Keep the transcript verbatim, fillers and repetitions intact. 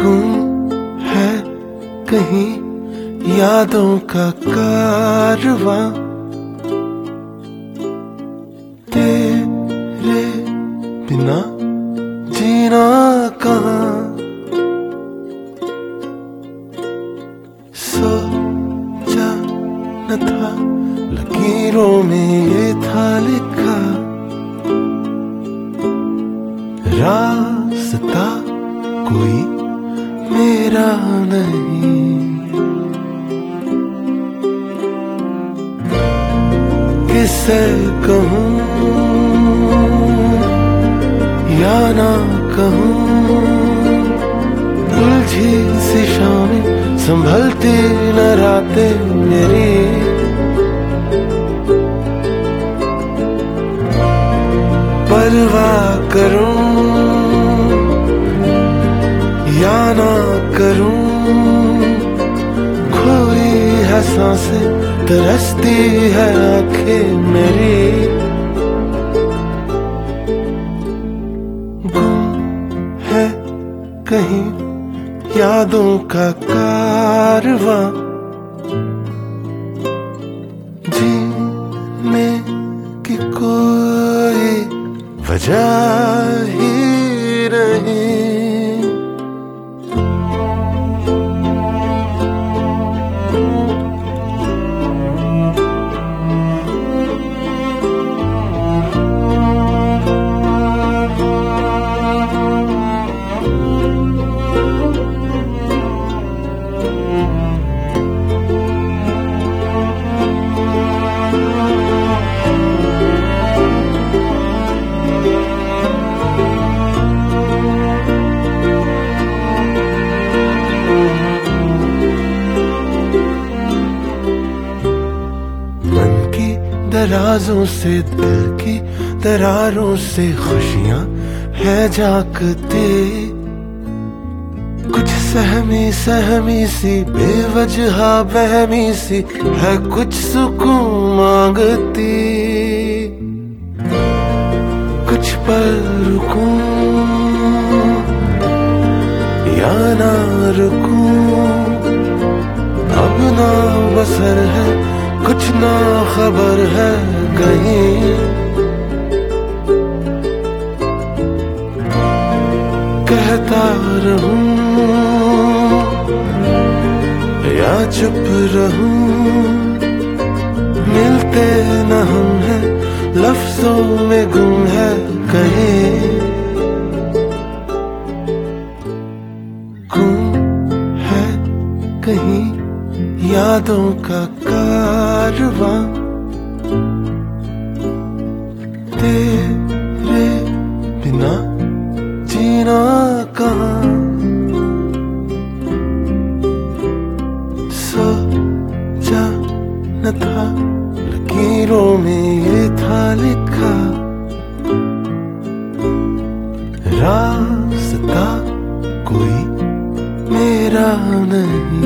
गुम है कहीं यादों का कारवां, तेरे बिना जीना कहाँ। सोचा न था लकीरों में ये था लिखा, रास्ता कोई मेरा नहीं। किसे कहूँ या ना कहूँ, उलझी सी शामें संभलती न रातें मेरी। परवाह करूँ या ना करूँ, खोई है सांसें तरसती है आंखें मेरी। गुम है कहीं यादों का कारवां, जीने की कोई वजह ही नहीं। दराजों से दिल की दरारों से खुशियां है झांकती, कुछ सहमी सहमी सी बेवजह बहमी सी है कुछ सुकून मांगती। कुछ पल रुकूं या ना रुकूं, अब ना बसर है कुछ ना खबर है कहीं। कहता रहूं या चुप रहूं, मिलते न हम हैं लफ्जों में गुम है कहीं। गुम है कहीं यादों का कारवां, तेरे बिना जीना कहाँ। सोचा न था लकीरों में ये था लिखा, रास्ता कोई मेरा नहीं।